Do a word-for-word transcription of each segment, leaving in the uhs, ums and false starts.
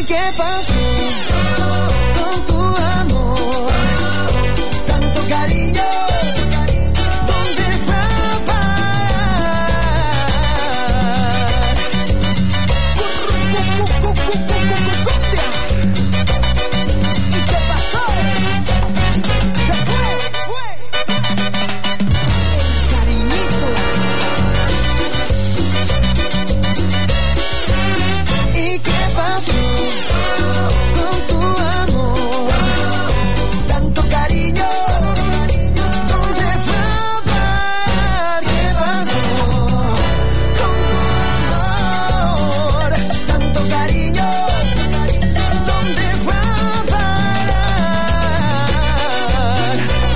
qué pasó con tu amor? Tanto cariño, ¿dónde fue a ¿Y qué pasó? Se fue, fue. El cariñito. ¿Y qué pasó con tu amor? Tanto cariño, ¿dónde fue a parar? ¿Qué pasó con tu amor? Tanto cariño, ¿dónde fue a parar?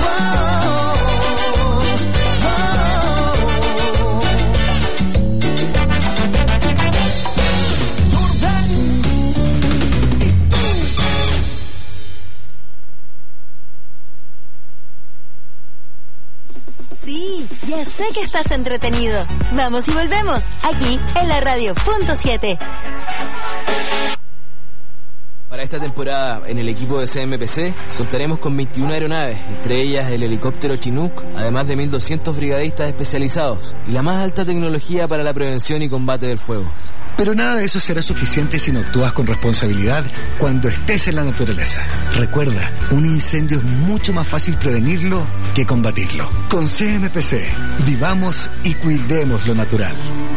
Sí, ya sé que estás entretenido. Vamos y volvemos, aquí en la radio punto siete. Para esta temporada, en el equipo de C M P C, contaremos con veintiuna aeronaves, entre ellas el helicóptero Chinook, además de mil doscientos brigadistas especializados y la más alta tecnología para la prevención y combate del fuego. Pero nada de eso será suficiente si no actúas con responsabilidad cuando estés en la naturaleza. Recuerda, un incendio es mucho más fácil prevenirlo que combatirlo. Con C M P C, vivamos y cuidemos lo natural.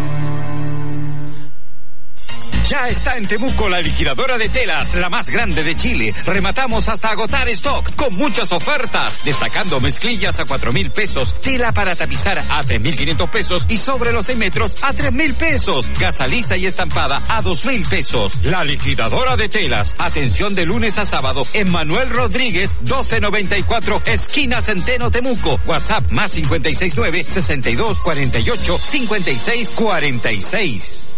Ya está en Temuco la liquidadora de telas, la más grande de Chile. Rematamos hasta agotar stock, con muchas ofertas, destacando mezclillas a cuatro mil pesos, tela para tapizar a tres mil quinientos pesos y sobre los seis metros a tres mil pesos, gasa lisa y estampada a dos mil pesos. La liquidadora de telas, atención de lunes a sábado en Manuel Rodríguez, doce noventa y cuatro, esquina Centeno, Temuco. WhatsApp más cincuenta y seis nueve, sesenta y dos cuarenta y ocho, cincuenta y seis cuarenta y seis.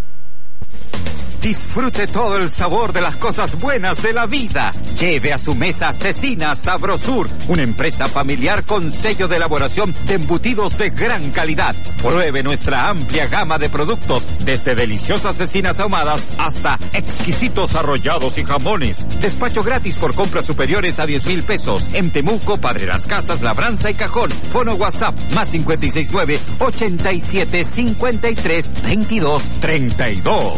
Disfrute todo el sabor de las cosas buenas de la vida. Lleve a su mesa Cecina Sabrosur, una empresa familiar con sello de elaboración de embutidos de gran calidad. Pruebe nuestra amplia gama de productos, desde deliciosas cecinas ahumadas hasta exquisitos arrollados y jamones. Despacho gratis por compras superiores a diez mil pesos. En Temuco, Padre Las Casas, Labranza y Cajón. Fono WhatsApp más cincuenta y seis nueve, ochenta y siete, cincuenta y tres, veintidós, treinta y dos.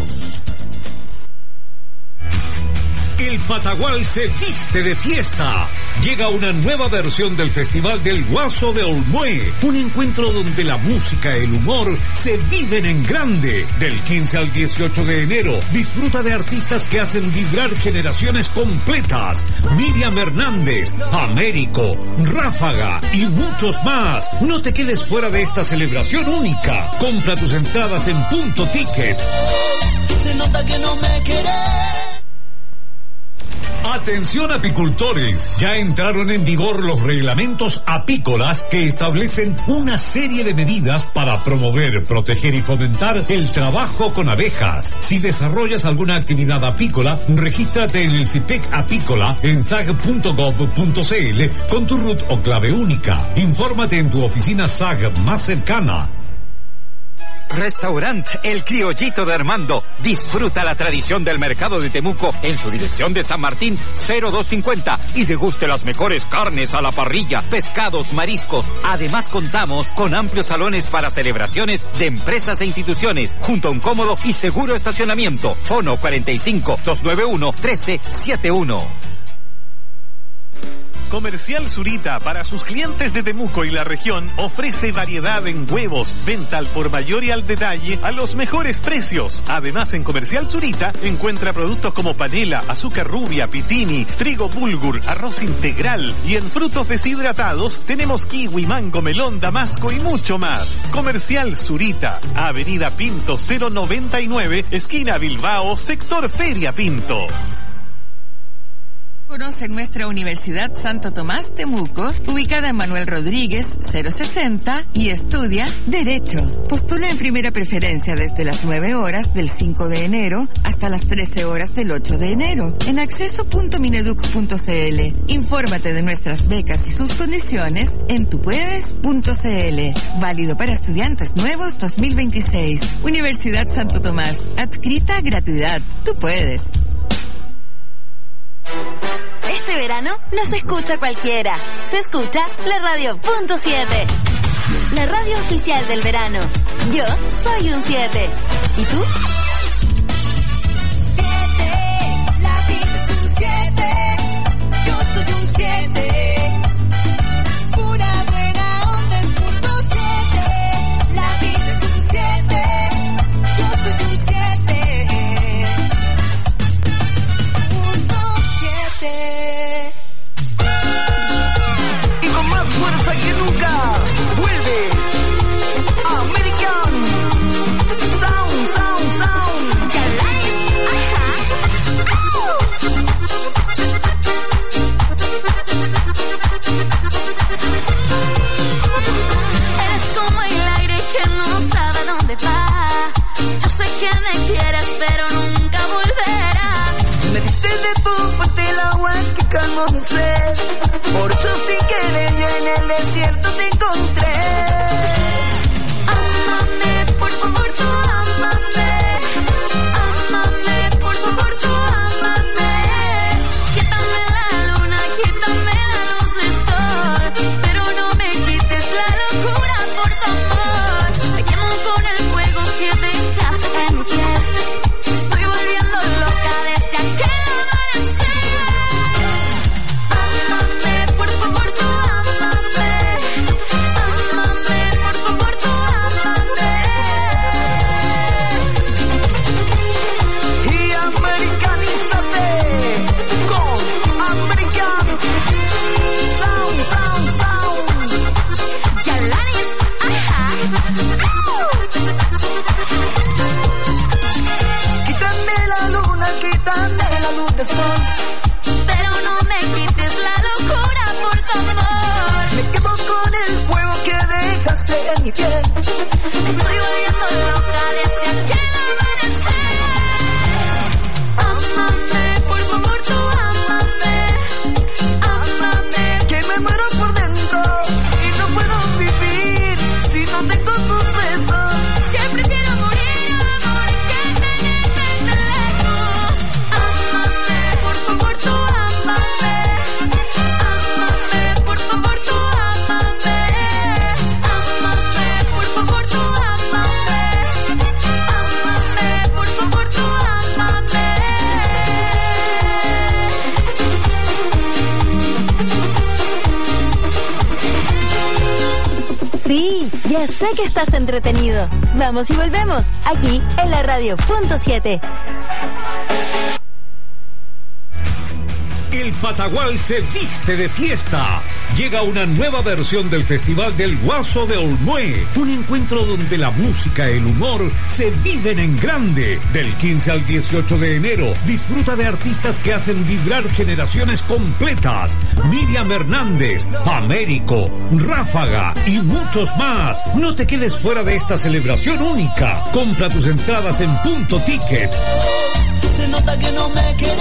El Patagual se viste de fiesta. Llega una nueva versión del Festival del Guaso de Olmué, un encuentro donde la música y el humor se viven en grande. Del quince al dieciocho de enero, disfruta de artistas que hacen vibrar generaciones completas. Miriam Hernández, Américo, Ráfaga y muchos más. No te quedes fuera de esta celebración única. Compra tus entradas en Punto Ticket. Se nota que no me querés. Atención apicultores, ya entraron en vigor los reglamentos apícolas que establecen una serie de medidas para promover, proteger y fomentar el trabajo con abejas. Si desarrollas alguna actividad apícola, regístrate en el CIPEC Apícola en sag punto gov punto cl con tu R U T o clave única. Infórmate en tu oficina S A G más cercana. Restaurant El Criollito de Armando. Disfruta la tradición del mercado de Temuco en su dirección de San Martín cero dos cincuenta y deguste las mejores carnes a la parrilla, pescados, mariscos. Además contamos con amplios salones para celebraciones de empresas e instituciones, junto a un cómodo y seguro estacionamiento. Fono cuarenta y cinco, doscientos noventa y uno, trece setenta y uno. Comercial Zurita, para sus clientes de Temuco y la región, ofrece variedad en huevos, venta al por mayor y al detalle a los mejores precios. Además, en Comercial Zurita encuentra productos como panela, azúcar rubia, pitini, trigo bulgur, arroz integral, y en frutos deshidratados tenemos kiwi, mango, melón, damasco y mucho más. Comercial Zurita, Avenida Pinto cero noventa y nueve, esquina Bilbao, sector Feria Pinto. Conoce nuestra Universidad Santo Tomás Temuco, ubicada en Manuel Rodríguez, cero sesenta, y estudia Derecho. Postula en primera preferencia desde las nueve horas del cinco de enero hasta las trece horas del ocho de enero en acceso punto mineduc punto cl. Infórmate de nuestras becas y sus condiciones en tupuedes punto cl. Válido para estudiantes nuevos dos mil veintiséis. Universidad Santo Tomás, adscrita a gratuidad. Tú puedes. no se escucha cualquiera, se escucha la radio punto siete. La radio oficial del verano. Yo soy un siete. ¿Y tú? siete, la vida es un siete. Yo soy un siete. Pura buena onda es punto siete. La vida es un siete. Yo soy un siete. Punto siete. Y con más fuerza que nunca vuelve American Sound, Sound, Sound. Chalanes, ajá. Eres como el aire que no sabe dónde va. Yo sé que me quieres, pero nunca volverás. Me diste de tu parte el agua que calmó mi sed. Por eso sin querer yo en el desierto te encontré. Ámame, por favor, tú ámame. Ámame, por favor, tú ámame. Quítame la luna, quítame la luz del sol, pero no me quites la locura por tu amor. Me quemo con el fuego que dejaste en mi piel. Me estoy volviendo loca desde aquel amanecer. Ámame, por favor, tú ámame. Ámame, por favor, tú ámame. Y americanízate con American Sound, Sound, Sound. Chalanes, ajá. Quítame la luna, quítame la luz del sol. Pero no me quites la locura por tu amor. Me quemo con el fuego que dejaste en mi piel. Estoy volviendo loca desde aquel amanecer. Ámame, por favor, tú ámame. Ámame. Que me muero por dentro y no puedo vivir si no tengo tus besos. Que prefiero morir, amor, que tenerte tan lejos. Ámame, por favor, tú ámame. Ámame, por favor, tú ámame. Ámame, por favor, tú ámame. Ámame, por favor, tú ámame. Sí, ya sé que estás entretenido. Vamos y volvemos, aquí en la radio punto siete. El Patagual se viste de fiesta. Llega una nueva versión del Festival del Guaso de Olmué. Un encuentro donde la música y el humor se viven en grande. Del quince al dieciocho de enero, disfruta de artistas que hacen vibrar generaciones completas. Miriam Hernández, Américo, Ráfaga y muchos más. No te quedes fuera de esta celebración única. Compra tus entradas en Punto Ticket. Se nota que no me querés.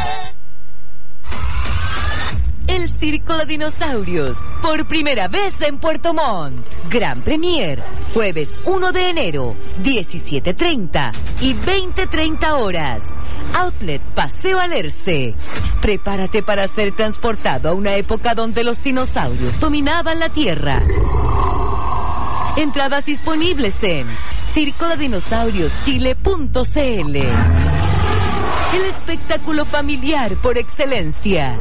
El Circo de Dinosaurios, por primera vez en Puerto Montt. Gran Premier, jueves uno de enero, diecisiete treinta y veinte treinta horas. Outlet Paseo Alerce. Prepárate para ser transportado a una época donde los dinosaurios dominaban la Tierra. Entradas disponibles en circo de dinosaurios chile punto c l. El espectáculo familiar por excelencia.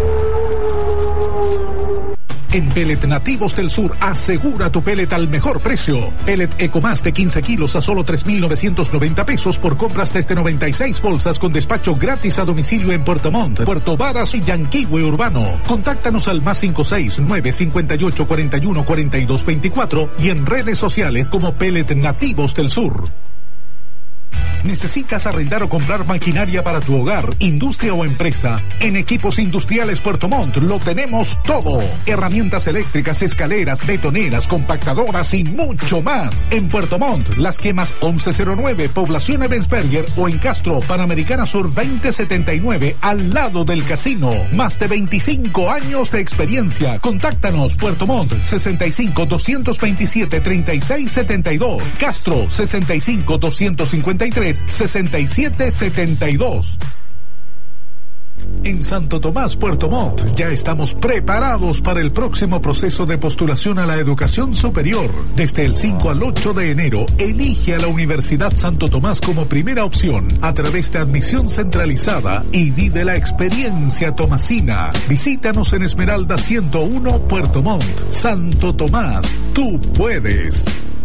En Pellet Nativos del Sur, asegura tu pellet al mejor precio. Pellet Ecomás de quince kilos a solo tres mil novecientos noventa pesos por compras desde noventa y seis bolsas con despacho gratis a domicilio en Puerto Montt, Puerto Varas y Yanquihue Urbano. Contáctanos al más cinco seis nueve cinco ocho cuatro uno cuatro dos dos cuatro y en redes sociales como Pellet Nativos del Sur. ¿Necesitas arrendar o comprar maquinaria para tu hogar, industria o empresa? En Equipos Industriales Puerto Montt lo tenemos todo. Herramientas eléctricas, escaleras, betoneras, compactadoras y mucho más. En Puerto Montt, Las Quemas once cero nueve, Población Ebensberger o en Castro, Panamericana Sur veinte setenta y nueve, al lado del casino. Más de veinticinco años de experiencia. Contáctanos, Puerto Montt, sesenta y cinco, doscientos veintisiete, treinta y seis setenta y dos. Castro, sesenta y cinco, doscientos cincuenta y tres, sesenta y siete setenta y dos. En Santo Tomás, Puerto Montt, ya estamos preparados para el próximo proceso de postulación a la educación superior. Desde el cinco al ocho de enero, elige a la Universidad Santo Tomás como primera opción a través de admisión centralizada y vive la experiencia tomasina. Visítanos en Esmeralda ciento uno, Puerto Montt. Santo Tomás, tú puedes.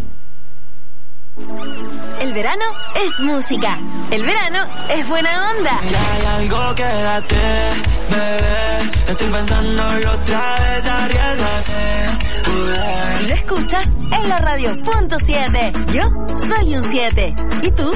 El verano es música. El verano es buena onda. Ya hay algo, quédate, bebé. Estoy pensándolo otra vez, arriesgate. Y lo escuchas en la radio punto siete. Yo soy un siete. ¿Y tú?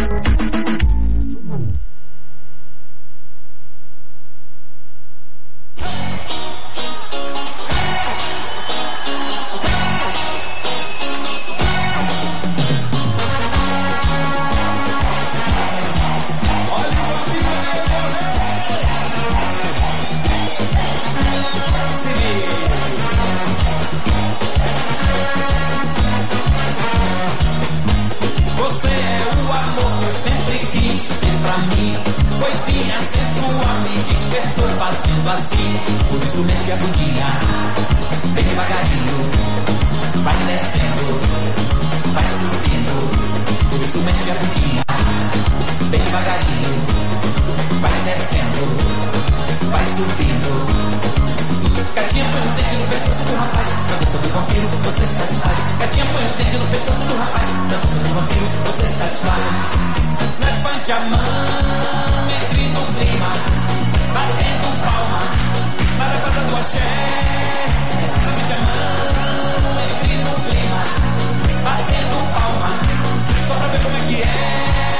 Coisinha sensual me despertou fazendo assim. Por isso mexe a bundinha, bem devagarinho. Vai descendo, vai subindo. Por isso mexe a bundinha, bem devagarinho. Vai descendo, vai subindo. Gatinha põe o dedo no pescoço do rapaz. Na dança do vampiro você satisfaz. Gatinha põe o dedo no pescoço do rapaz. Na dança do vampiro você satisfaz. Levante a mão, entre no clima, batendo palma, para a casa do axé. Levante a mão, entre no clima, batendo palma, só pra ver como é que é.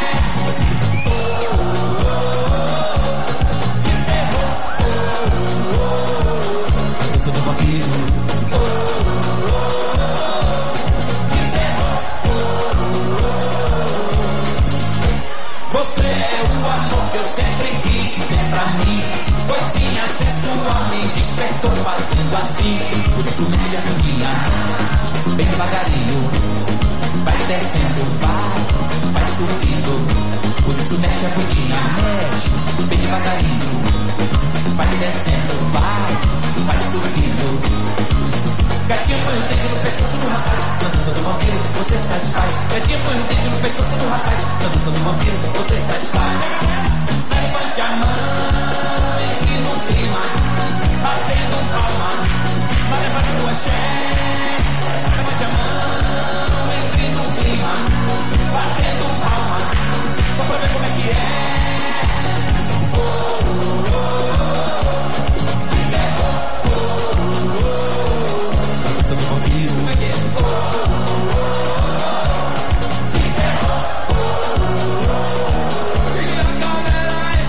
Oh, oh, oh, que terror. Oh, oh, oh, eu sou do vampiro. Oh, oh, oh, que terror. Oh, oh, oh. Você é o amor que eu sempre quis ter pra mim. Coisinha sensual me despertou fazendo assim. Por isso mexe a bundinha, bem devagarinho. Vai descendo, vai, vai subindo. Por isso mexe a bundinha, mexe, bem devagarinho. Vai descendo, vai, vai subindo. Gatinha põe o dedo no pescoço do rapaz. Na dança do vampiro você satisfaz. Gatinha põe o dedo no pescoço do rapaz. Na dança do vampiro você satisfaz. Levante a mão, entre no clima, batendo palma, na levada do axé. Levante a mão, entre no clima, batendo palma, só pra ver como é que é. Oh, oh, oh, que terror. Oh, oh, oh, dança do vampiro. Como é que é? Oh, oh, oh, que terror. Oh, oh, oh, e a galera é.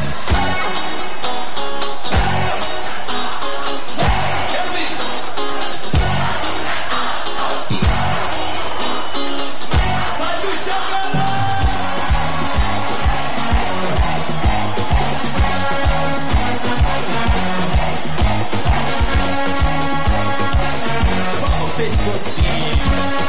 Eu vi. Sai do chão, galera. Só o pescocinho.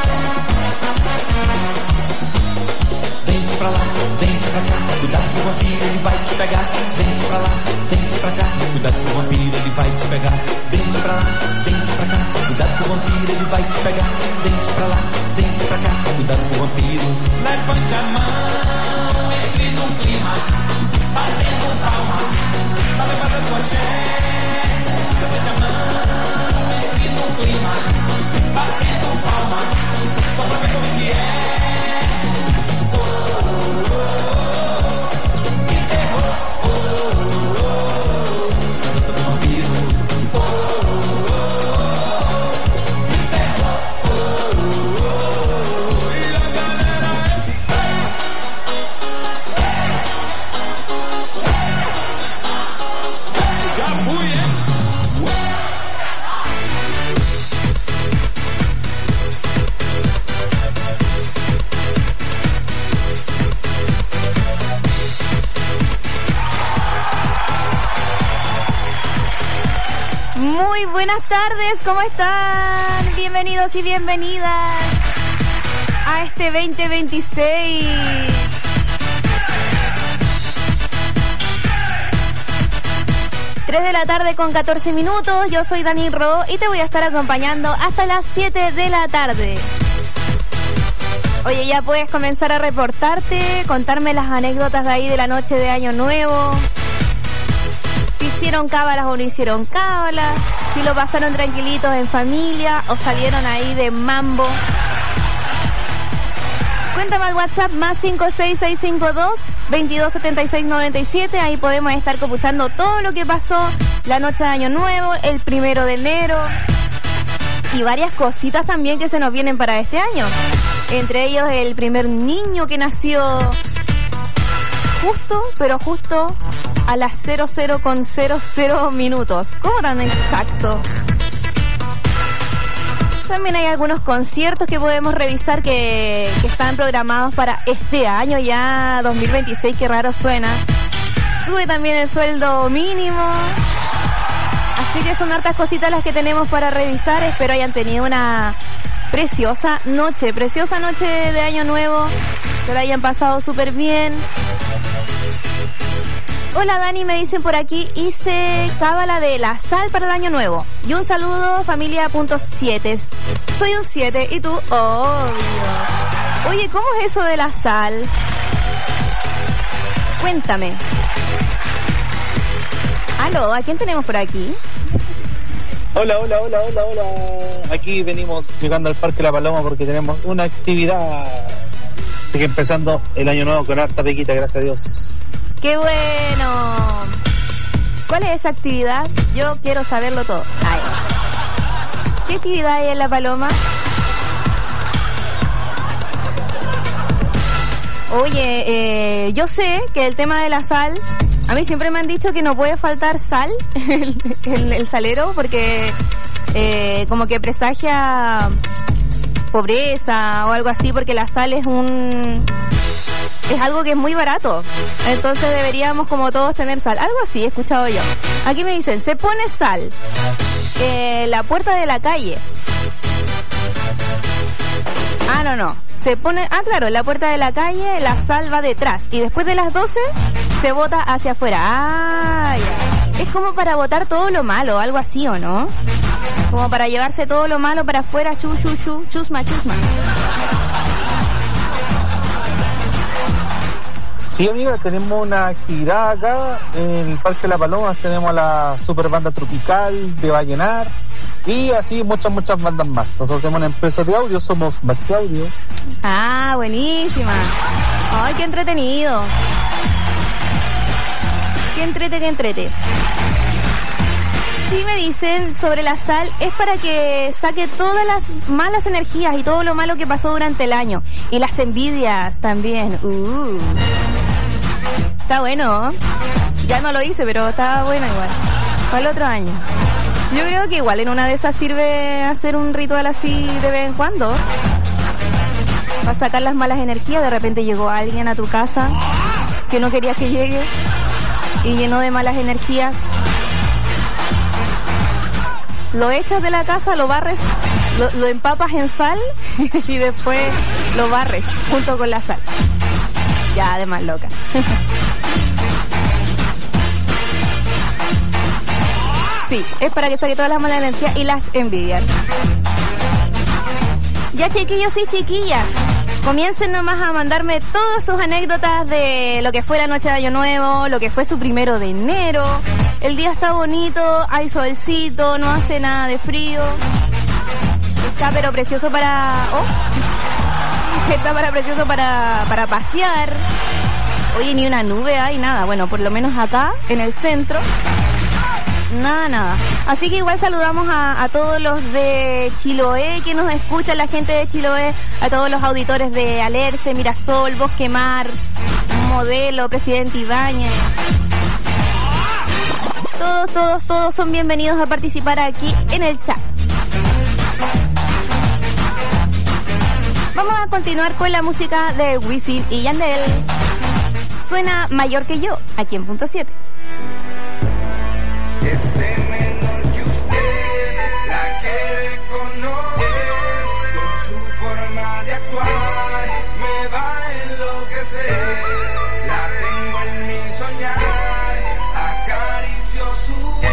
Dente pra lá, dente pra cá, cuidado com o vampiro, ele vai te pegar. Dente pra lá, dente pra cá, cuidado com o vampiro, ele vai te pegar. Dente pra lá, dente pra cá, cuidado com o vampiro, ele vai te pegar. Dente pra lá, dente pra cá, cuidado com o vampiro. Levante a mão, entre no clima, batendo palma, na levada do axé. Levante a mão, entre no clima, batendo palma, só pra ver como é que é. Oh, oh, oh, que terror. Oh, oh, oh, na dança do vampiro. Oh, oh, oh, que terror. Oh, oh, oh, e a galera é. Já fui, hein? Muy buenas tardes, ¿cómo están? Bienvenidos y bienvenidas a este veinte veintiséis. tres de la tarde con catorce minutos. Yo soy Dani Ro y te voy a estar acompañando hasta las siete de la tarde. Oye, ya puedes comenzar a reportarte, contarme las anécdotas de ahí de la noche de Año Nuevo. Si hicieron cábalas o no hicieron cábalas, si lo pasaron tranquilitos en familia o salieron ahí de mambo. Cuéntame al WhatsApp más cinco seis seis cinco dos, veintidós setenta y seis noventa y siete. Ahí podemos estar computando todo lo que pasó la noche de Año Nuevo, el primero de enero y varias cositas también que se nos vienen para este año. Entre ellos el primer niño que nació justo, pero justo a las cero cero con cero cero minutos. ¿Cómo tan exacto? También hay algunos conciertos que podemos revisar que, que están programados para este año ya dos mil veintiséis, qué raro suena. Sube también el sueldo mínimo. Así que son hartas cositas las que tenemos para revisar. Espero hayan tenido una preciosa noche, preciosa noche de Año Nuevo, que la hayan pasado súper bien. Hola Dani, me dicen por aquí, hice cábala de la sal para el Año Nuevo. Y un saludo, familia punto siete. Soy un siete y tú, obvio. Oye, ¿cómo es eso de la sal? Cuéntame. Aló, ¿a quién tenemos por aquí? Hola, hola, hola, hola, hola. Aquí venimos llegando al Parque La Paloma porque tenemos una actividad. Así que empezando el Año Nuevo con harta pequita, gracias a Dios. ¡Qué bueno! ¿Cuál es esa actividad? Yo quiero saberlo todo. Ay. ¿Qué actividad hay en La Paloma? Oye, eh, yo sé que el tema de la sal, a mí siempre me han dicho que no puede faltar sal en el, el salero porque eh, como que presagia pobreza o algo así, porque la sal es un... es algo que es muy barato, entonces deberíamos como todos tener sal, algo así he escuchado yo. Aquí me dicen, se pone sal eh, la puerta de la calle. Ah, no, no, se pone, ah, claro, en la puerta de la calle la sal va detrás y después de las doce se bota hacia afuera. Ah, ya. Es como para botar todo lo malo, algo así, ¿o no? Como para llevarse todo lo malo para afuera, chu, chu, chu, chusma, chusma. Sí, amiga, tenemos una actividad acá en el Parque La Paloma. Tenemos a la super banda tropical de Vallenar y así muchas, muchas bandas más. Nosotros tenemos una empresa de audio, somos Maxi Audio. Ah, buenísima. Ay, qué entretenido. Qué entrete, qué entrete. Sí, me dicen sobre la sal, es para que saque todas las malas energías y todo lo malo que pasó durante el año. Y las envidias también. Uh. Está bueno, ¿eh? Ya no lo hice, pero está bueno igual. Para el otro año. Yo creo que igual en una de esas sirve hacer un ritual así de vez en cuando. Para sacar las malas energías. De repente llegó alguien a tu casa que no querías que llegue y llenó de malas energías. Lo echas de la casa, lo barres, lo, lo empapas en sal y después lo barres junto con la sal. Ya, además loca. Sí, es para que saque todas las malas energías y las envidias. Ya, chiquillos y chiquillas, comiencen nomás a mandarme todas sus anécdotas de lo que fue la noche de Año Nuevo, lo que fue su primero de enero. El día está bonito, hay solcito, no hace nada de frío. Está pero precioso para... Oh, está para precioso para, para pasear. Oye, ni una nube hay, nada. Bueno, por lo menos acá, en el centro, nada, nada. Así que igual saludamos a, a todos los de Chiloé que nos escuchan, la gente de Chiloé, a todos los auditores de Alerce, Mirasol, Bosque Mar, Modelo, Presidente Ibáñez. Todos, todos, todos son bienvenidos a participar aquí en el chat. Vamos a continuar con la música de Wisin y Yandel. Suena Mayor que yo, aquí en Punto siete. Este menor que usted la quiere conocer, con su forma de actuar me va a enloquecer. La tengo en mi soñar, acaricio su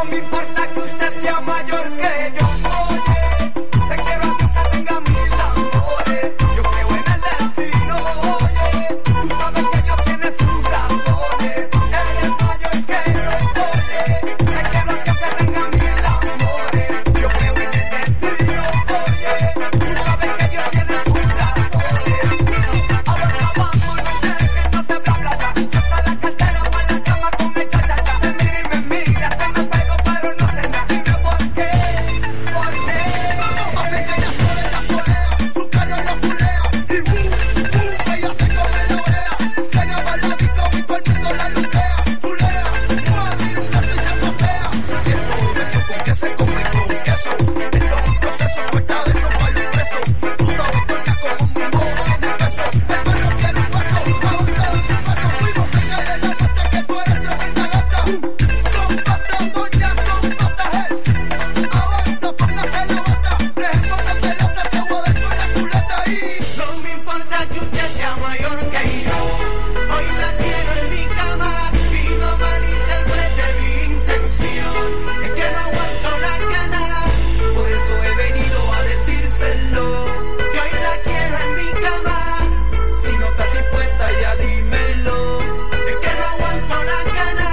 me importa que usted sea mayor que yo. Oye, te quiero aunque tenga mil amores. Yo creo en el destino. Oye, tú sabes que Dios tiene sus razones. Eres mayor que yo. Oye, te quiero aunque tenga mil amores. Yo creo en el destino. Oye, tú sabes que Dios tiene sus razones. Ahora vamos, no dejes, no te bla bla bla. Suelta la cartera para la cama con el cha cha cha. Se mira y me mira, te me pego pero no sé nada. Dime por qué, por qué. Vamos, hace que ella sole la polea, su carro lo culea. Y uh, uh, ella se come la orea. Llega para la disco y todo el mundo la lutea. Chulea, mueve un beso y se botea. Eso, beso con que se come con queso. Esto es un proceso, suelta de esos malos presos. Tú sabes que acá como un mimo tiene peso. El perro quiere un hueso, avanza de un paso. Fuimos en el de la muerte que tú eres tremenda gata. Comparte doña, comparte gel. Avanza, póngase la bata. Dejen botar de la otra, te voy a dar con la culeta ahí. No me importa que usted sea mayor que yo. Hoy la quiero en mi cama y no malinterprete mi intención. Es que no aguanto las ganas, por eso he venido a decírselo. Que hoy la quiero en mi cama. Si no estás dispuesta ya dímelo. Es que no aguanto las ganas.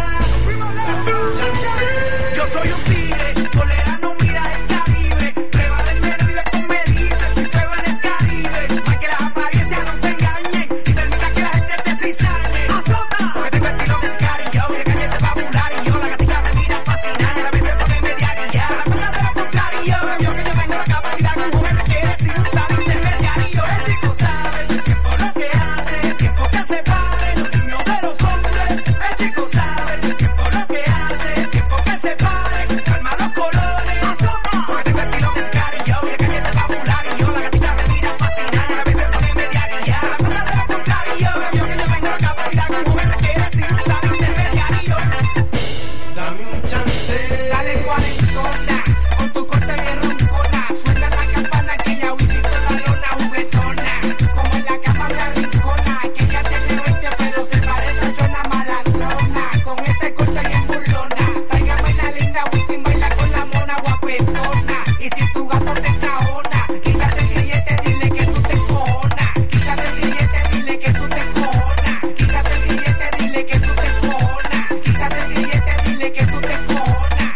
Yo soy un tigre, tolerano, mira el calibre. Prueba del nervio con medidas, si se va en el Caribe. Más que las apariencias no te engañen y permita que la gente te cizañe. Azota, porque tengo estilo de Scary Joe y de cañete popular. Y yo la gatita me mira fascinada y a la vez se pone media guía. Se la cuenta de lo contrario, yo que yo tengo la capacidad que un joven requiere sin usar intermediario. El chico sabe el tiempo lo que hace, el tiempo que separe los niños de los hombres. El chico sabe el tiempo lo que hace, el tiempo que separe, calma los colores. Porque tengo estilo de Scary Joe y de cañete popular. Y yo la gatita me mira fascinada y a la vez se pone media guía. Se la cuenta de lo contrario, yo que yo tengo la capacidad que un joven requiere sin usar intermediario. Dame un chance, dale cuarentona, con tu corte bien roncona. Suena la campana que ya visito la lona juguetona. Como en la cama me arrincona, que ella tiene veinte pero se parece a Chona Malandrona. Con ese corte bien burlona, tráigame la linda Wisin, baila con la mona guapetona. Y si tu gato te encajona, quítate el grillete, dile que tú te encojonas. Quítate el grillete, dile que tú te encojonas. Quítate el grillete, dile que tú te encojonas. Quítate el grillete, dile que tú te encojonas.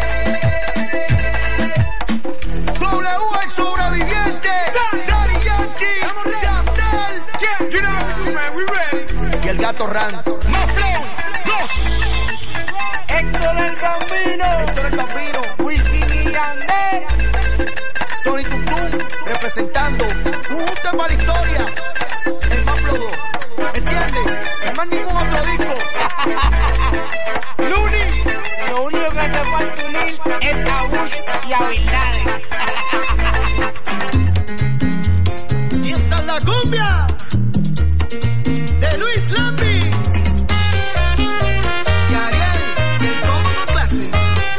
W el sobreviviente, Daddy Yankee, Yandel, you know what we do, man, we ready. Y el gato Ran, Maflow, dos. Héctor el Bambino, Héctor el Bambino, Wisin y Yandel, Tony Tutum, representando un tema a la historia, el Maflow dos, ¿entiendes? No más ningún otro disco. Luni, lo único que te falta unir es a Bush y a Bin Laden. Y esa es la cumbia de Luis Lambis y Ariel, el combo con clase.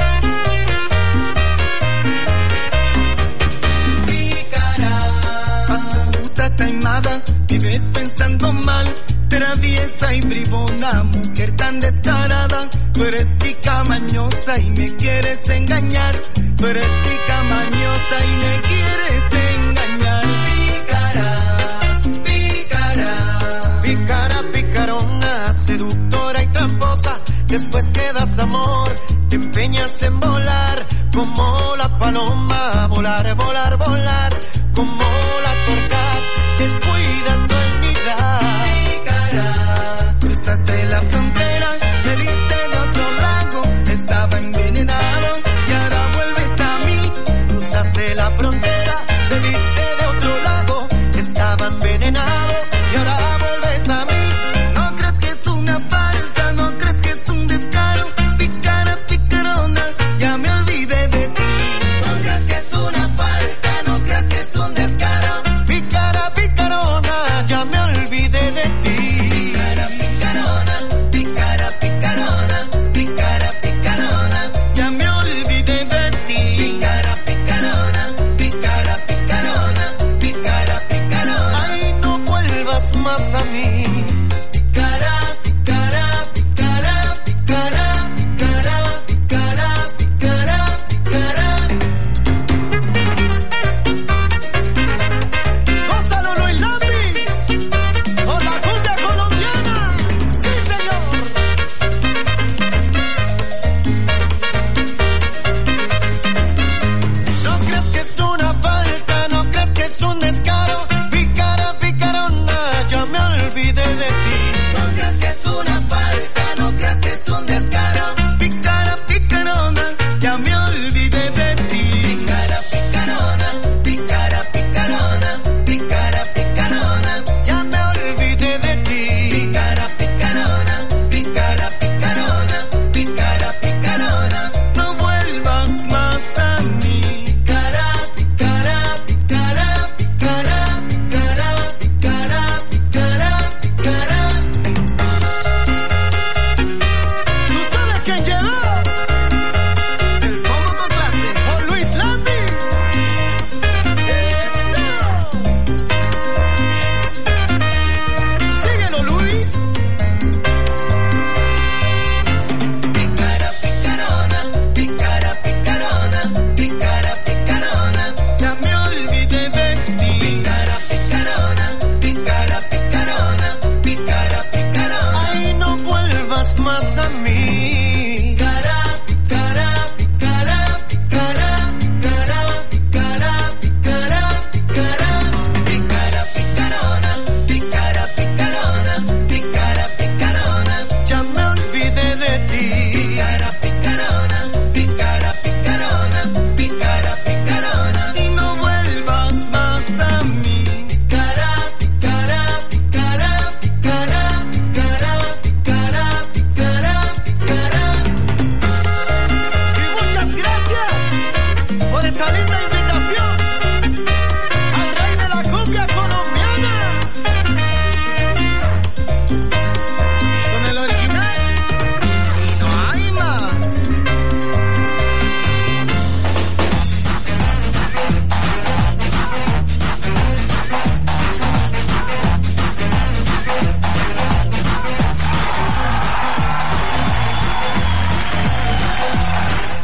Pícara, astuta, taimada, vives pensando mal. Traviesa y bribona, mujer tan descarada. Tú eres tica mañosa y me quieres engañar. Tú eres tica mañosa y me quieres engañar. Pícara, pícara, pícara, picarona, seductora y tramposa. Después que das amor, te empeñas en volar como la paloma. Volar, volar, volar, como la torcas, descuidando el nidar. Cruzaste la frontera, me viste de otro lado, estaba envenenado y ahora vuelves a mí. Cruzaste la frontera, me viste de otro lado, estaba envenenado y ahora vuelves a mí. No crees que es una farsa, no crees que es un descaro. Picara, picarona, ya me olvidé de ti. No crees que es una falta, no crees que es un descaro. Picara, picarona, ya me olvidé de ti. Picara, picarona, picarona.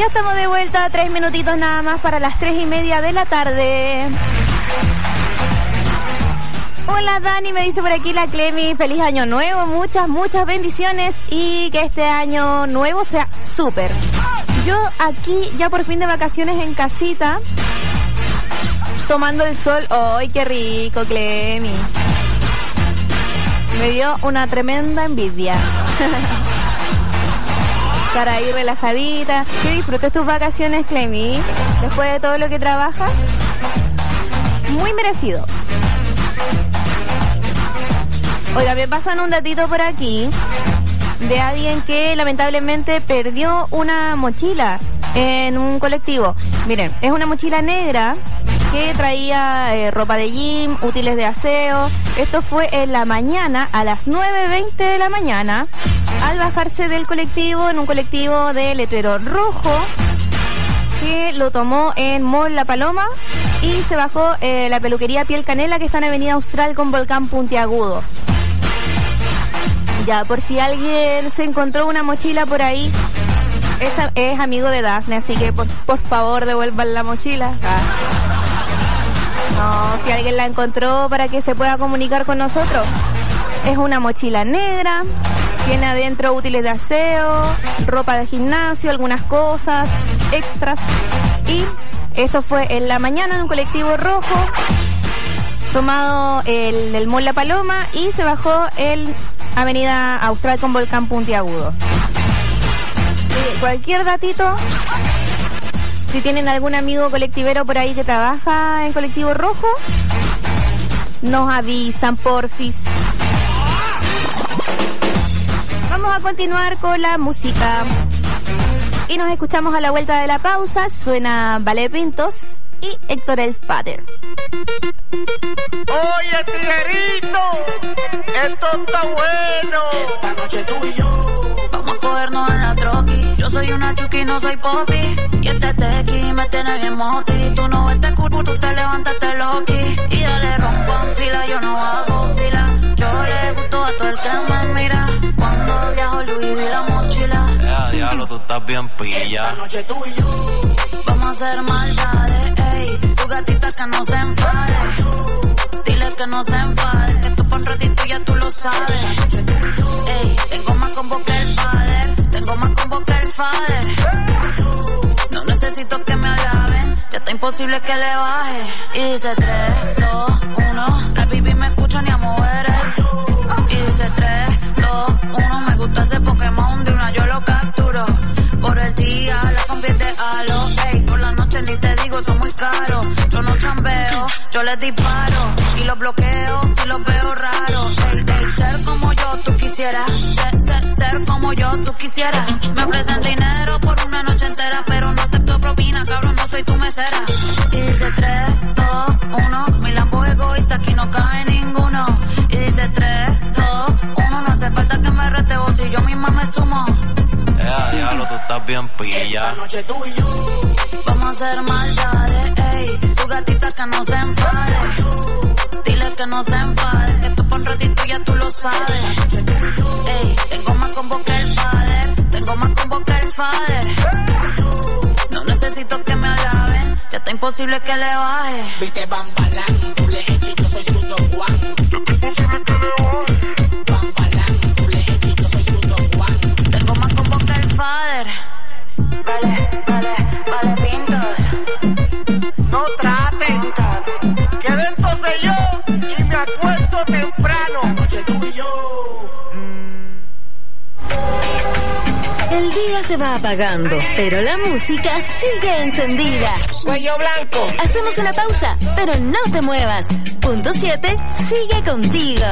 Ya estamos de vuelta, tres minutitos nada más para las tres y media de la tarde. Hola Dani, me dice por aquí la Clemi, feliz año nuevo, muchas, muchas bendiciones y que este año nuevo sea súper. Yo aquí ya por fin de vacaciones en casita, tomando el sol. ¡Ay, qué rico, Clemi! Me dio una tremenda envidia. Estar ahí relajadita. Que disfrutes tus vacaciones, Clemi. Después de todo lo que trabajas. Muy merecido. Oiga, me pasan un datito por aquí de alguien que lamentablemente perdió una mochila en un colectivo. Miren, es una mochila negra que traía eh, ropa de gym, útiles de aseo. Esto fue en la mañana, a las nueve veinte de la mañana, al bajarse del colectivo, en un colectivo de letrero rojo, que lo tomó en Mall La Paloma y se bajó eh, la peluquería Piel Canela, que está en Avenida Austral con Volcán Puntiagudo. Ya, por si alguien se encontró una mochila por ahí, es, es amigo de Daphne, así que por, por favor devuelvan la mochila. Ah. No, si alguien la encontró para que se pueda comunicar con nosotros. Es una mochila negra, tiene adentro útiles de aseo, ropa de gimnasio, algunas cosas extras. Y esto fue en la mañana en un colectivo rojo, tomado el, el Mall La Paloma y se bajó en Avenida Austral con Volcán Puntiagudo. Eh, cualquier datito, si tienen algún amigo colectivero por ahí que trabaja en colectivo rojo, nos avisan, porfis. Vamos a continuar con la música. Y nos escuchamos a la vuelta de la pausa. Suena Vale Pintos y Héctor el Father. Oye, tijerito, esto está bueno. Esta noche tú y yo vamos a cogernos en la troqui. Yo soy una chuki, no soy popi. Y este tequi me tiene bien moti. Tú no ves este culo, tú te levantas, te loqui. Y dale rompan fila, yo no hago fila. Yo le gusto a todo el que me mira. Cuando viajo Louis vi la mochila. Ya, diablo, tú estás bien pilla. Esta noche tú y yo vamos a hacer maldades, ey. Tu gatita que no se enfade. Dile que no se enfade, que tú por un ratito ya tú lo sabes. Ey, tengo más combo que el father, tengo más combo que el father. No necesito que me alaben, ya está imposible que le baje. Y dice tres, dos, uno, la baby me escucha ni a mover. Y dice tres, dos, uno, me gusta ese Pokémon, de una yo lo capturo. Por el día la convierte a lo, ey, por la noche ni te digo, son muy caros. Yo no chambeo, yo les disparo y los bloqueo si los veo raros. Ey, ey, ser como yo tú quisieras, ser, ser, ser como yo tú quisieras. Me ofrecen dinero por una noche entera, pero no acepto propina, cabrón, no soy tu mesera. Y dice tres, dos, uno, mi lambo egoísta, aquí no cae ninguno. Y dice tres, dos, uno, no hace falta que me rete vos, si yo misma me sumo. Ya, diablo, tú estás bien pilla. Esta noche tú y yo vamos a hacer maldades, ey. Tu gatita que no se enfade. Dile que no se enfade, que tú por un ratito ya tú lo sabes. Ey, tengo más combo que el father, tengo más combo que el father. No necesito que me alaben, ya está imposible que le baje. viste Bambalán, tú le eches, yo soy su Don Juan. Ya está imposible que le baje. Bambalán, tú le eches, yo soy su Don Juan. Tengo más combo que el father. Vale, vale, vale pintos. No traten, que dentro sé yo y me acuesto temprano. Esta noche tú y yo. El día se va apagando, pero la música sigue encendida. Cuello blanco. Hacemos una pausa, pero no te muevas. Punto siete sigue contigo.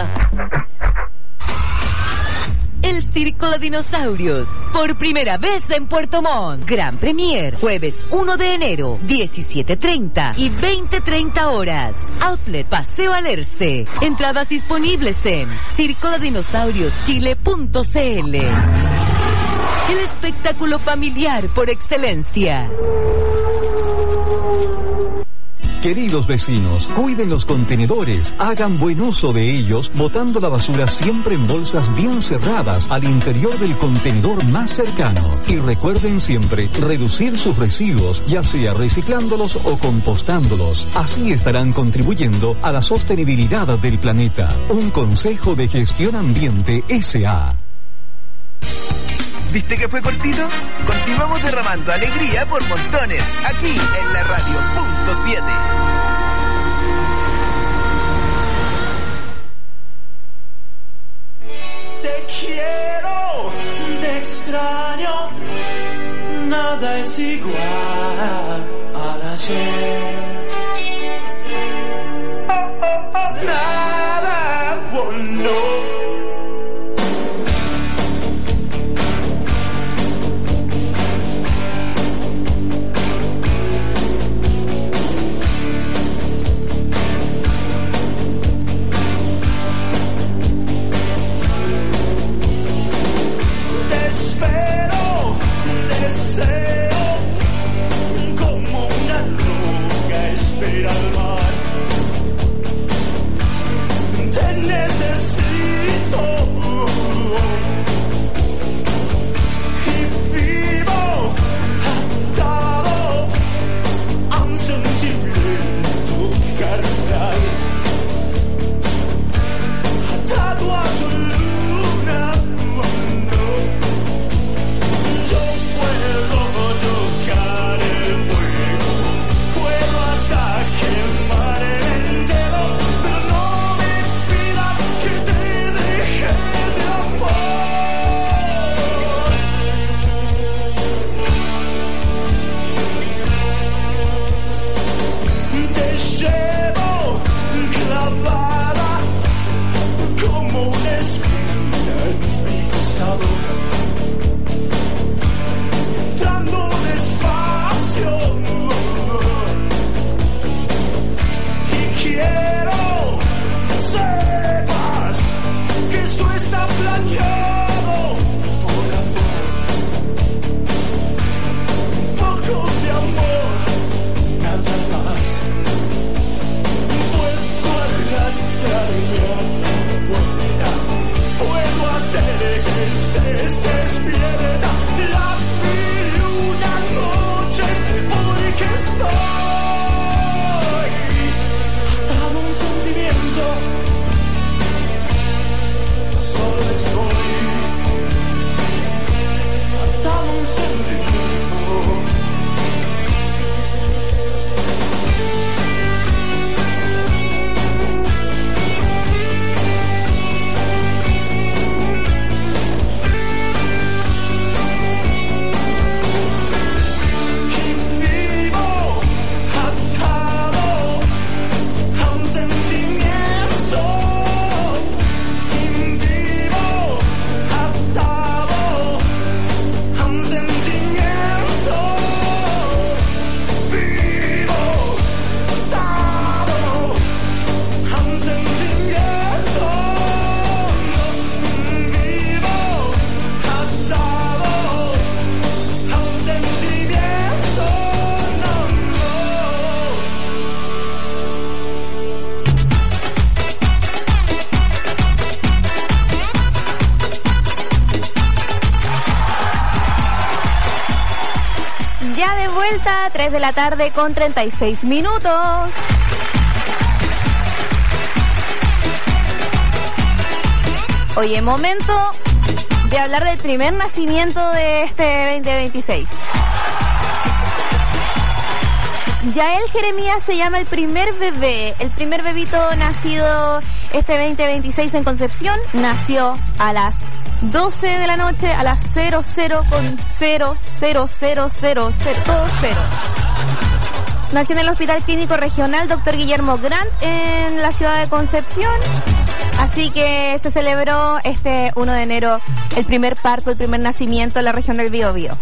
El Circo de Dinosaurios, por primera vez en Puerto Montt. Gran Premier, jueves uno de enero, diecisiete treinta y veinte treinta horas. Outlet Paseo Alerce. Entradas disponibles en circo de dinosaurios chile punto c l. El espectáculo familiar por excelencia. Queridos vecinos, cuiden los contenedores, hagan buen uso de ellos, botando la basura siempre en bolsas bien cerradas al interior del contenedor más cercano. Y recuerden siempre reducir sus residuos, ya sea reciclándolos o compostándolos. Así estarán contribuyendo a la sostenibilidad del planeta. Un consejo de Gestión Ambiente S A ¿Viste que fue cortito? Continuamos derramando alegría por montones, aquí en la radio punto siete. Te quiero, te extraño, nada es igual al ayer. Oh, oh, oh, nada, oh, no. tres de la tarde con treinta y seis minutos. Oye, momento de hablar del primer nacimiento de este veinte veintiséis. Yael Jeremías se llama el primer bebé. El primer bebito nacido este veinte veintiséis en Concepción nació a las doce de la noche, a las cero cero con cero cero cero cero cero cero. Nació en el Hospital Clínico Regional doctor Guillermo Grant en la ciudad de Concepción. Así que se celebró este uno de enero el primer parto, el primer nacimiento en la región del Biobío.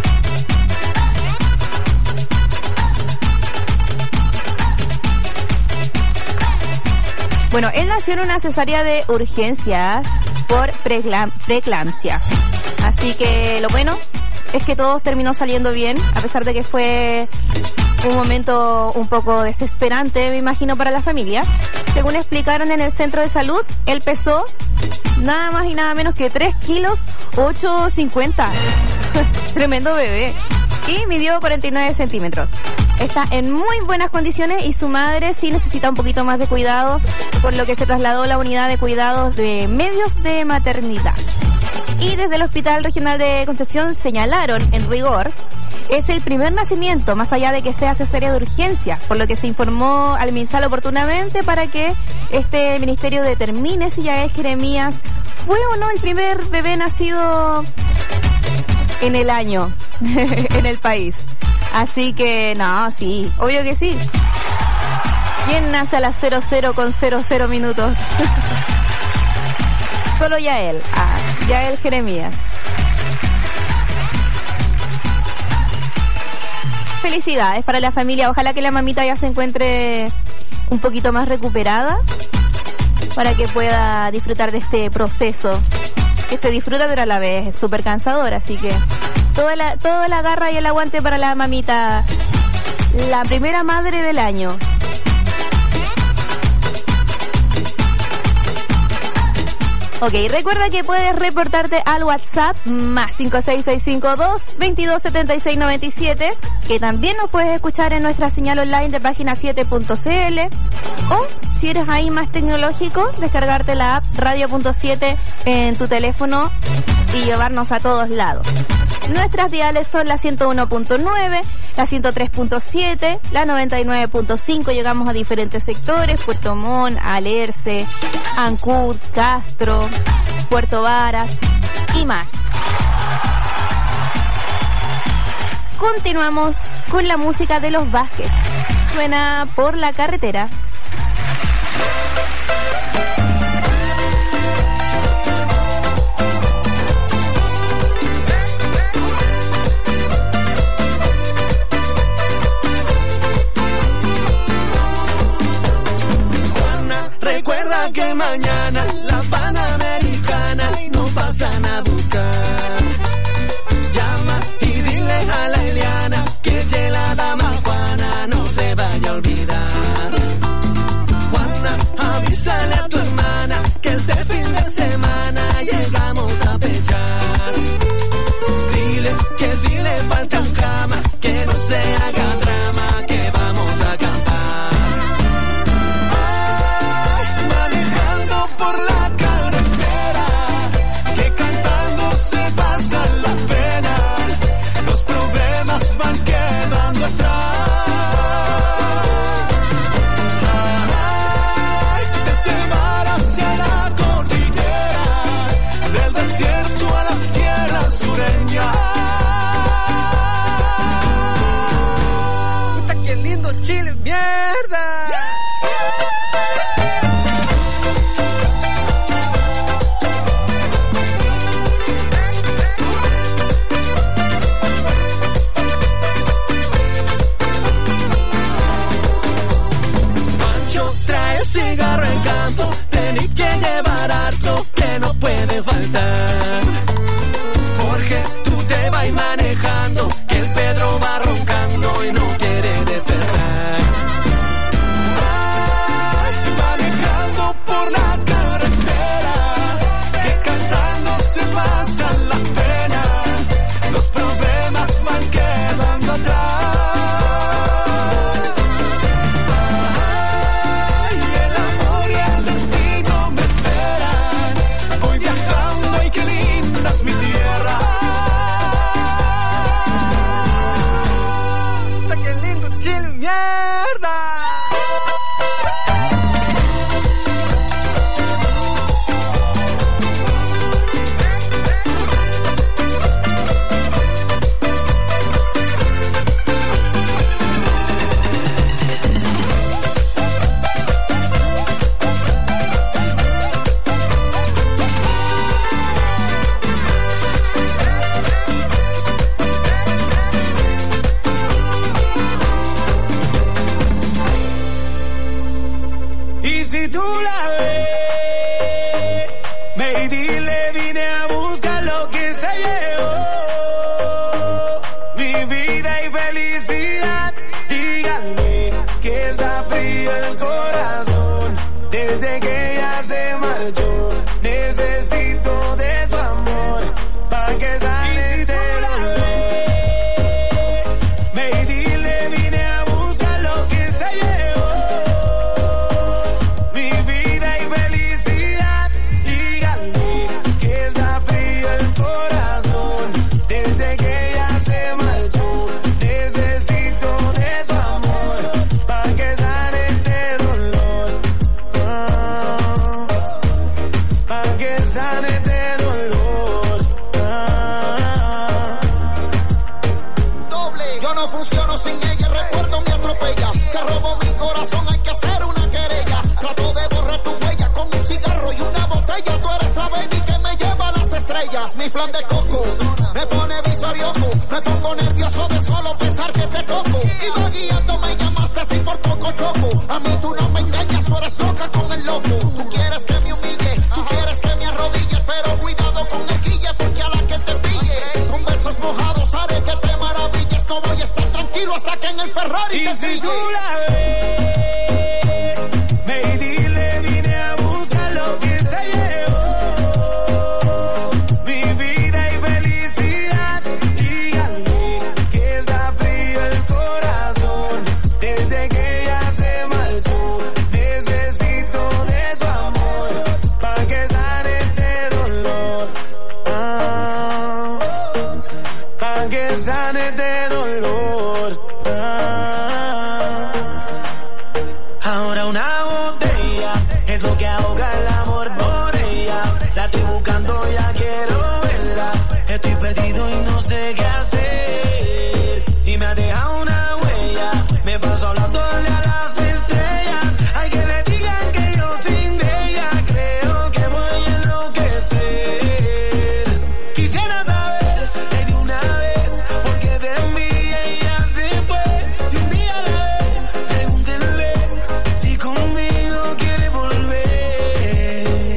Bueno, él nació en una cesárea de urgencia por preclam- preeclampsia. Así que lo bueno es que todo terminó saliendo bien, a pesar de que fue Un momento un poco desesperante, me imagino, para la familia. Según explicaron en el centro de salud, él pesó nada más y nada menos que tres kilos ocho cincuenta. Tremendo bebé. Y midió cuarenta y nueve centímetros. Está en muy buenas condiciones y su madre sí necesita un poquito más de cuidado, por lo que se trasladó a la unidad de cuidados de medios de maternidad. Y desde el Hospital Regional de Concepción señalaron, en rigor, es el primer nacimiento, más allá de que sea cesárea de urgencia, por lo que se informó al MinSal oportunamente para que este ministerio determine si Yael Jeremías fue o no el primer bebé nacido en el año en el país. Así que, no, sí, obvio que sí. ¿Quién nace a las cero cero con cero cero minutos? Solo Yael, ah, Yael Jeremías. Felicidades para la familia, ojalá que la mamita ya se encuentre un poquito más recuperada para que pueda disfrutar de este proceso, que se disfruta pero a la vez es súper cansador, así que toda la, toda la garra y el aguante para la mamita, la primera madre del año. Ok, recuerda que puedes reportarte al WhatsApp más cinco seis seis cinco dos, veintidós setenta y seis noventa y siete, que también nos puedes escuchar en nuestra señal online de página siete punto c l, o si eres ahí más tecnológico, descargarte la app radio punto siete en tu teléfono y llevarnos a todos lados. Nuestras diales son la ciento uno punto nueve, la ciento tres punto siete, la noventa y nueve punto cinco. Llegamos a diferentes sectores: Puerto Montt, Alerce, Ancud, Castro, Puerto Varas y más. Continuamos con la música de los Vázquez. Suena Por la Carretera. Recuerda que mañana la Panamericana nos pasan a buscar. Llama y dile a la Eliana que de la dama Juana no se vaya a olvidar. Juana, avísale a tu hermana que este fin de semana llegamos a pechar. Dile que si le faltan cama, que no se haga drama, que vamos a cantar. Por la carretera, que cantando se pasa la pena, los problemas van quedando atrás. Ay, desde el mar hacia la cordillera, del desierto a las tierras sureñas. Puta, qué lindo Chile, mierda. Cigarro en campo, tenés que llevar harto que no puede faltar. Jorge, tú te vas manejando, que el Pedro va roncando y no quiere despertar. Ay, manejando por la carretera, que cantando se pasa la pena, los problemas van quedando atrás. Si tú la ves, ve y dile, vine a buscar lo que se llevó, mi vida y felicidad, y Yo no funciono sin ella, el recuerdo me atropella. Se robó mi corazón, hay que hacer una querella. Trato de borrar tu huella con un cigarro y una botella. Tú eres la baby que me lleva a las estrellas. Mi flan de coco me pone visorioco. Me pongo nervioso de solo pensar que te toco. Iba guiando, me llamaste así por poco choco. A mí tú no me engañas, tú eres loca con el loco. Tú quieres que me humille, tú quieres que me arrodille, pero cuidado con el guille porque a la que te pille con besos mojados haré que te maravilles. No voy a estar tranquilo hasta que en el Ferrari Y te si trille. tú la ves, ve y dile, vine a buscar lo que se llevó. Mi vida y felicidad, dígale que está frío el corazón. Desde que ella se marchó, necesito de su amor, pa' que sane este dolor. Ah, pa' que sane este dolor. Ah. Ahora una botella es lo que ahoga el amor por ella. La estoy buscando, ya quiero verla. Estoy perdido y no sé qué hacer. Y me ha dejado una huella. Me paso hablándole a las estrellas. Hay que le digan que yo sin ella creo que voy a enloquecer. Quisiera saber de una vez por qué de mí ella se fue. Si un día la ve, pregúntenle si conmigo quiere volver.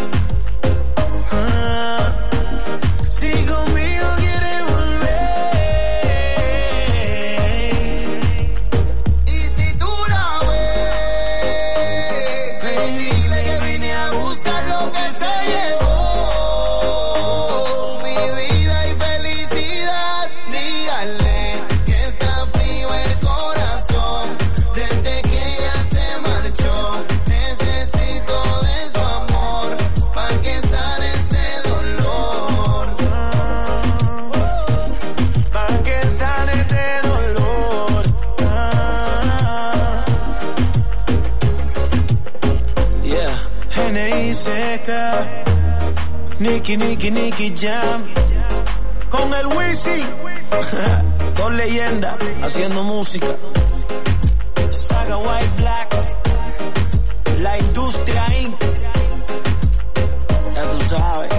Ah, si conmigo quiere volver. Y si tú la ves, ve y dile que vine a buscar lo que se llevó. Mi vida y felicidad, dígale que está frío el corazón. Desde que ella se marchó, necesito de su amor, pa' que sane este dolor. Pa' que sane este dolor. Ah. Yeah. N I seca. Nicky, Nicky, Nicky Jam. Con el Wisin. Con leyenda. Haciendo música. Saga White Black. La industria incorporated. Ya tú sabes.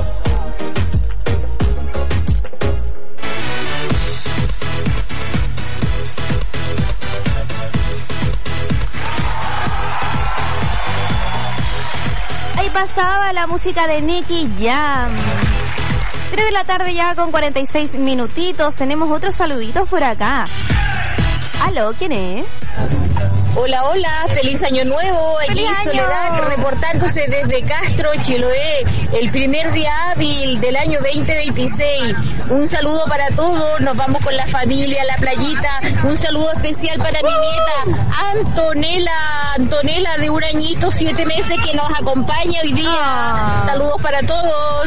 Ahí pasaba la música de Nicky Jam. tres de la tarde ya con cuarenta y seis minutitos. Tenemos otros saluditos por acá. Aló, ¿quién es? Hola, hola, feliz año nuevo. Aquí ¡Feliz año! Soledad reportándose desde Castro, Chiloé, el primer día hábil del año veinte veintiséis. Un saludo para todos, nos vamos con la familia a la playita. Un saludo especial para mi nieta Antonella, Antonella de un añito, siete meses, que nos acompaña hoy día. Ah. Saludos para todos.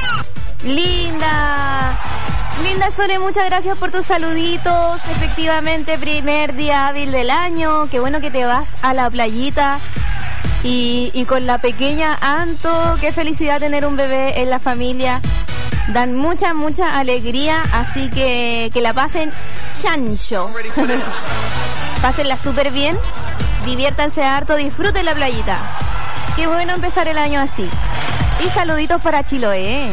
Linda. Linda Sole, muchas gracias por tus saluditos. Efectivamente, primer día hábil del año. Qué bueno que te vas a la playita. Y, y con la pequeña Anto, qué felicidad tener un bebé en la familia. Dan mucha, mucha alegría. Así que que la pasen chancho. Pásenla súper bien. Diviértanse harto, disfruten la playita. Qué bueno empezar el año así. Y saluditos para Chiloé.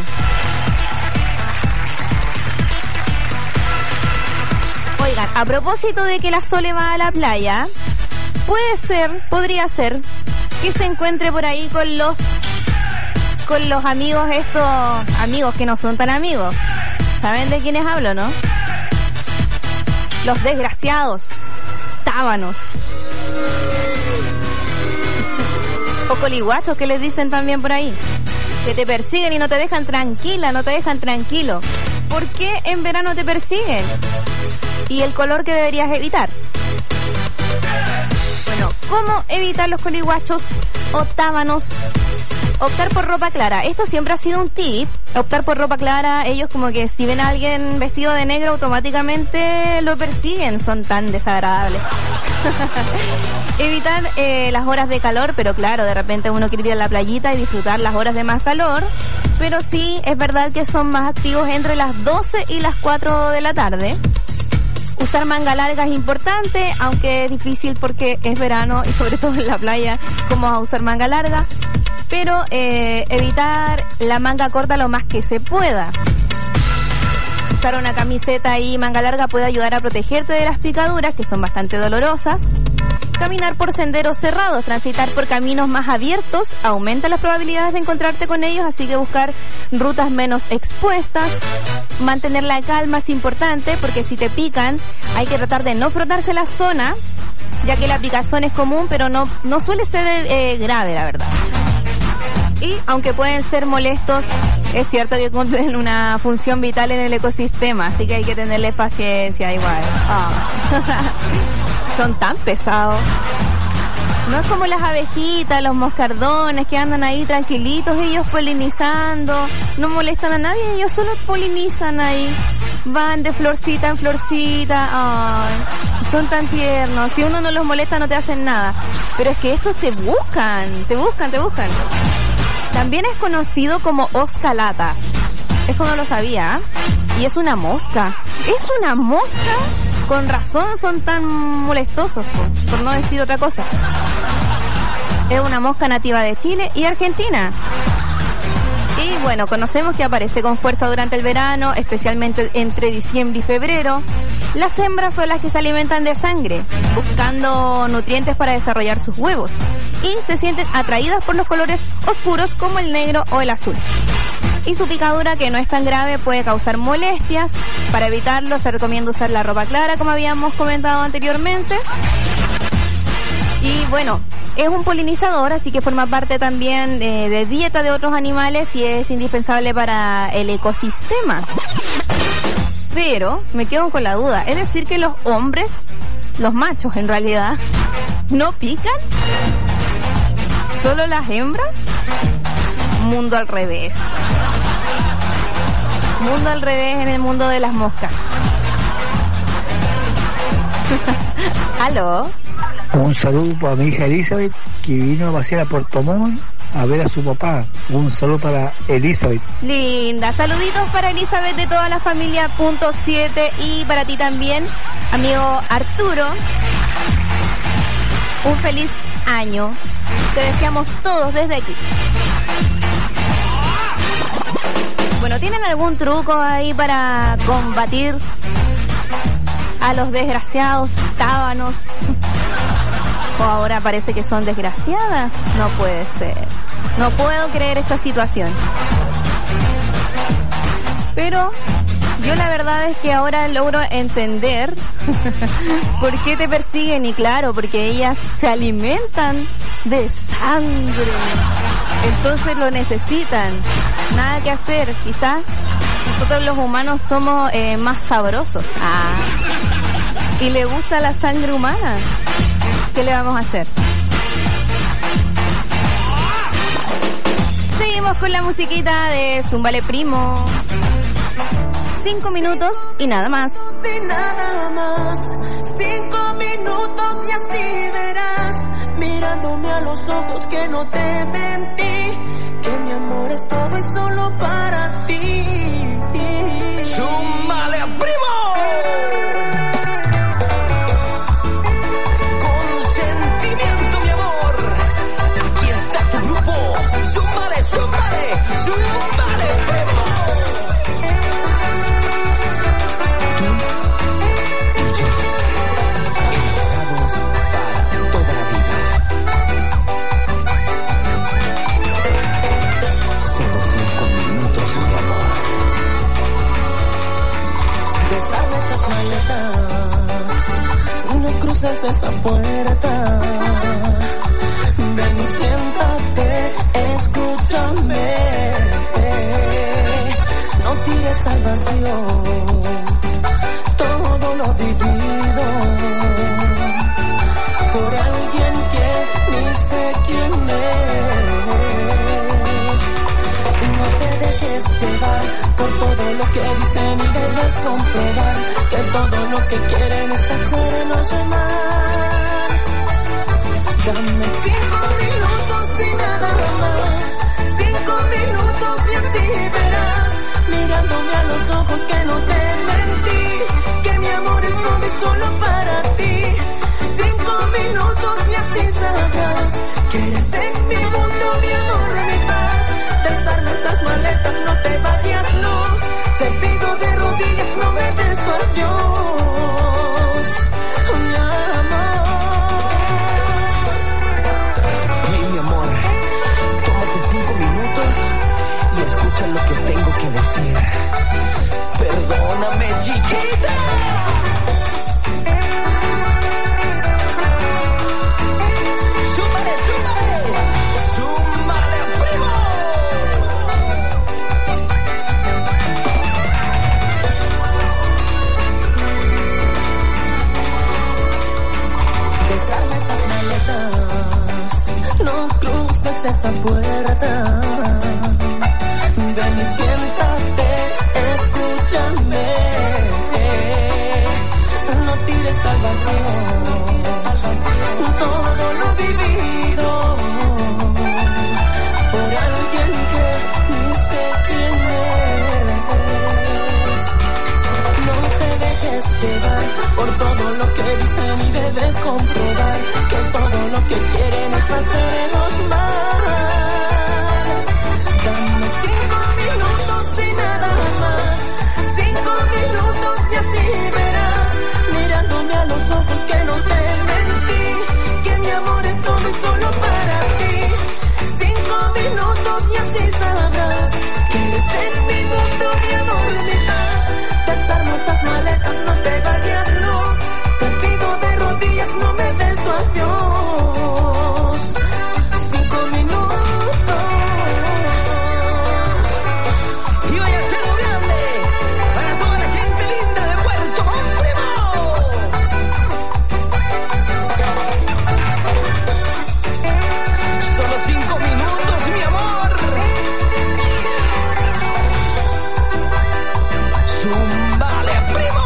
Oigan, a propósito de que la Sole va a la playa, puede ser, podría ser, que se encuentre por ahí con los con los amigos estos, amigos que no son tan amigos. ¿Saben de quiénes hablo, no? Los desgraciados, tábanos. O coliguachos, que les dicen también por ahí. Que te persiguen y no te dejan tranquila, no te dejan tranquilo. ¿Por qué en verano te persiguen? ¿Y el color que deberías evitar? Bueno, ¿cómo evitar los coliguachos o tábanos? Optar por ropa clara. Esto siempre ha sido un tip. Optar por ropa clara. Ellos como que si ven a alguien vestido de negro automáticamente lo persiguen. Son tan desagradables. Evitar eh, las horas de calor, pero claro, de repente uno quiere ir a la playita y disfrutar las horas de más calor. Pero sí, es verdad que son más activos entre las doce y las cuatro de la tarde. Usar manga larga es importante, aunque es difícil porque es verano y sobre todo en la playa, ¿cómo vas a usar manga larga? Pero eh, evitar la manga corta lo más que se pueda. Usar una camiseta y manga larga puede ayudar a protegerte de las picaduras, que son bastante dolorosas. Caminar por senderos cerrados, transitar por caminos más abiertos, aumenta las probabilidades de encontrarte con ellos, así que buscar rutas menos expuestas. Mantener la calma es importante, porque si te pican, hay que tratar de no frotarse la zona, ya que la picazón es común, pero no, no suele ser eh, grave, la verdad. Y aunque pueden ser molestos, es cierto que cumplen una función vital en el ecosistema, así que hay que tenerles paciencia igual. Oh. Son tan pesados. No es como las abejitas, los moscardones que andan ahí tranquilitos, ellos polinizando, no molestan a nadie, ellos solo polinizan ahí. Van de florcita en florcita. Ay, son tan tiernos. Si uno no los molesta no te hacen nada. Pero es que estos te buscan, te buscan, te buscan. También es conocido como oscalata. Eso no lo sabía. Y es una mosca. Es una mosca. Con razón son tan molestosos, por, por no decir otra cosa. Es una mosca nativa de Chile y Argentina. Y bueno, conocemos que aparece con fuerza durante el verano, especialmente entre diciembre y febrero. Las hembras son las que se alimentan de sangre, buscando nutrientes para desarrollar sus huevos. Y se sienten atraídas por los colores oscuros como el negro o el azul. Y su picadura, que no es tan grave, puede causar molestias. Para evitarlo se recomienda usar la ropa clara, como habíamos comentado anteriormente. Y bueno, es un polinizador, así que forma parte también eh, de dieta de otros animales y es indispensable para el ecosistema. Pero me quedo con la duda, ¿es decir que los hombres, los machos en realidad, no pican? ¿Solo las hembras? Mundo al revés. Mundo al revés en el mundo de las moscas. ¿Aló? Un saludo para mi hija Elizabeth, que vino a pasear a Puerto Montt a ver a su papá. Un saludo para Elizabeth. Linda, saluditos para Elizabeth de toda la familia punto siete y para ti también, amigo Arturo. Un feliz año. Te deseamos todos desde aquí. Bueno, ¿tienen algún truco ahí para combatir a los desgraciados tábanos? ¿O ahora parece que son desgraciadas? No puede ser. No puedo creer esta situación. Pero yo la verdad es que ahora logro entender por qué te persiguen. Y claro, porque ellas se alimentan de sangre. Entonces lo necesitan. Nada que hacer. Quizás nosotros los humanos somos eh, más sabrosos. Ah. Y le gusta la sangre humana. ¿Qué le vamos a hacer? Seguimos con la musiquita de Zúmbale Primo. Cinco minutos y nada más. Y nada más. Cinco minutos y así verás, mirándome a los ojos, que no te mentí, que mi amor es todo y solo para ti. ¡Zúmbale Primo! Zúmbale, zúmbale, primo. Tú y yo, enamorados para toda la vida. Solo cinco minutos de amor. Deshago esas maletas, no cruces esa puerta. Ven y siéntate, escúchame. No tires al vacío todo lo vivido por alguien que ni sé quién es. No te dejes llevar por todo lo que dicen y debes comprobar que todo lo que quieren es hacernos amar. Dame cinco minutos y nada más. Cinco minutos y así verás, mirándome a los ojos, que no te mentí, que mi amor es todo y solo para ti. Cinco minutos y así sabrás que eres en mi mundo, mi amor, mi paz. Desarma esas maletas, no te vayas, no. Te pido de rodillas, no me des tu adiós, mi amor. Hey, mi amor, tómate cinco minutos y escucha lo que tengo que decir. Perdóname, chiquita. Súmale, súmale, súmale, primo. Desarma esas maletas, no cruces esa puerta. Ven y siéntate, escúchame. No tires al vacío todo lo vivido por alguien que ni sé quién es. No te dejes llevar por todo lo que dicen y debes comprobar que todo lo que quieren es hacernos mal. Dame cinco minutos y nada más, cinco minutos y así verás, mirándome a los ojos que no te mentí, que mi amor es todo y solo para ti. Cinco minutos y así sabrás que eres en mi mundo, mi amor, mi paz. Desarma esas maletas, no te vayas, no. Te pido de rodillas, no me des tu adiós. Cinco minutos. Y vaya a ser grande para toda la gente linda de Puerto Montt, primo. Solo cinco minutos, mi amor. Zumbale, primo.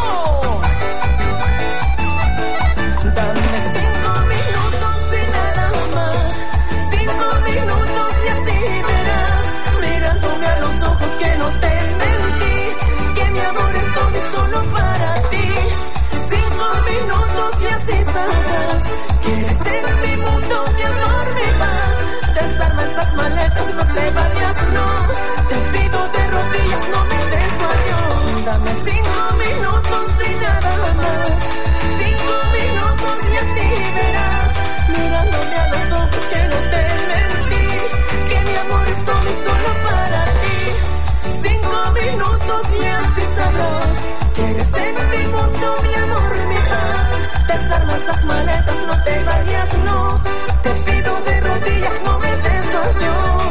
Dame cinco minutos y nada más, cinco minutos y así verás, mirándome a los ojos que no te mentí, que mi amor es todo y solo para ti. Cinco minutos y así sabrás que eres en mi mundo, mi amor, mi paz. Desarma estas maletas, no te vayas, no. Te pido de rodillas, no me des tu adiós. Dame cinco minutos y nada más, cinco minutos y así verás, mirándome a los ojos que no te mentí, que mi amor es todo y solo para ti. Cinco minutos y así sabrás que eres en mi mundo, mi amor, mi paz. Desarma esas maletas, no te vayas, no. Te pido de rodillas, no me des tu adiós.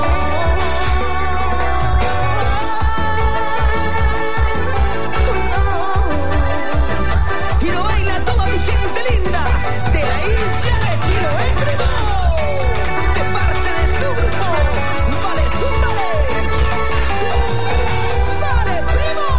Y lo baila toda mi gente linda de la isla de Chiloé, primo. De parte de su grupo, vale, zúmbale. Zúmbale, primo.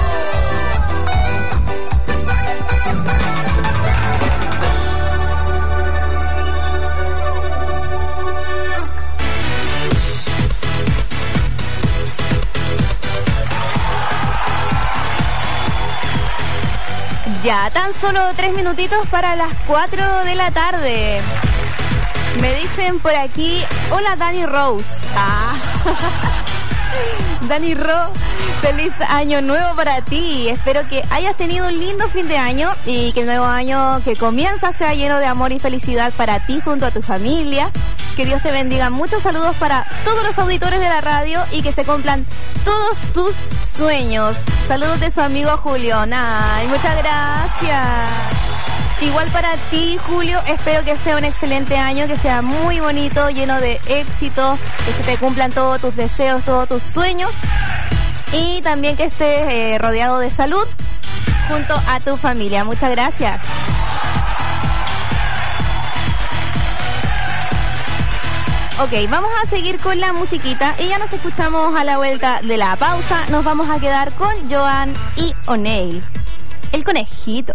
Ya, tan solo tres minutitos para las cuatro de la tarde. Me dicen por aquí, hola Dani Rose. Ah. Dani Ro, feliz año nuevo para ti. Espero que hayas tenido un lindo fin de año y que el nuevo año que comienza sea lleno de amor y felicidad para ti junto a tu familia. Que Dios te bendiga. Muchos saludos para todos los auditores de la radio y que se cumplan todos sus sueños. Saludos de su amigo Julio. Ay, muchas gracias. Igual para ti, Julio, espero que sea un excelente año, que sea muy bonito, lleno de éxito, que se te cumplan todos tus deseos, todos tus sueños y también que estés eh, rodeado de salud junto a tu familia. Muchas gracias. Ok, vamos a seguir con la musiquita y ya nos escuchamos a la vuelta de la pausa. Nos vamos a quedar con Joan y O'Neil, el conejito.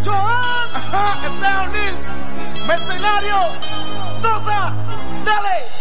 Joan, ajá, está O'Neil, Mercenario, Sosa, dale.